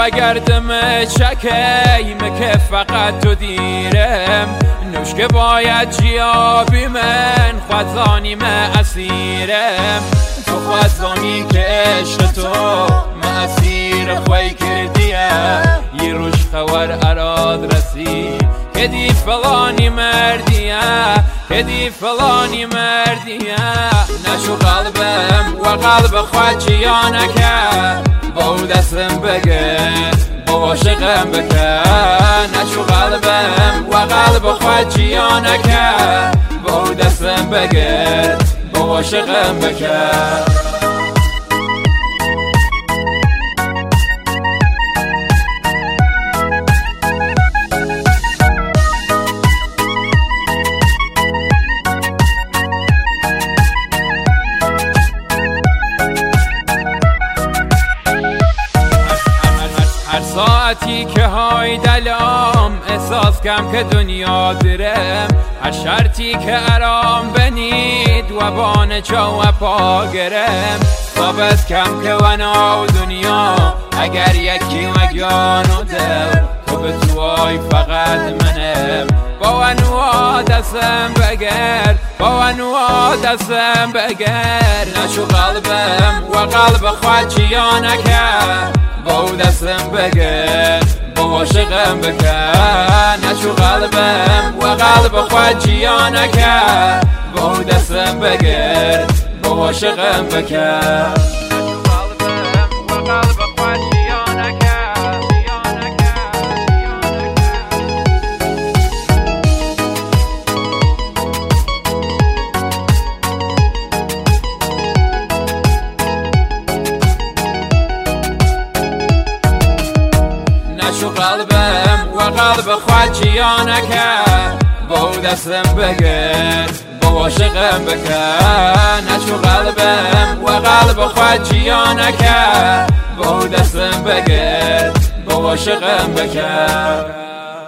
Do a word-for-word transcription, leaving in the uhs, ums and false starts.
و گردم چکی مکه فقط تو دیرم نوش که باید جیابی من خوزانی من اسیرم تو خوزانی که عشق تو من اسیر خوی کردیه یه روش خوار اراد رسید که دی فلانی مردیه که دی فلانی مردیه نشو قلبم و قلب خواه چیانکه با دستم بگه با عاشقم بکن نشو قلبم و قلب خواه چیانکه با دستم بگه با عاشقم بکن ساعتی که های دلام احساس کم که دنیا درم هر شرطی که ارام بنید و بان چو و پا گرم ثابت کم که ونا و دنیا اگر یکی مگان و دل تو به توای فقط منم با ونوا دستم بگر با ونوا دستم بگر نشو قلبم و قلب خواه چیانکه با دستم بگه با عاشقم بکن نشو قلبم و قلب خواه جیانکه با دستم بگه با عاشقم بکن نشو قلبم و قلب خواه چیانکه با دستم بگیر با عاشقم بکن نشو قلبم و قلب خواه چیانکه با دستم بگیر با عاشقم بکن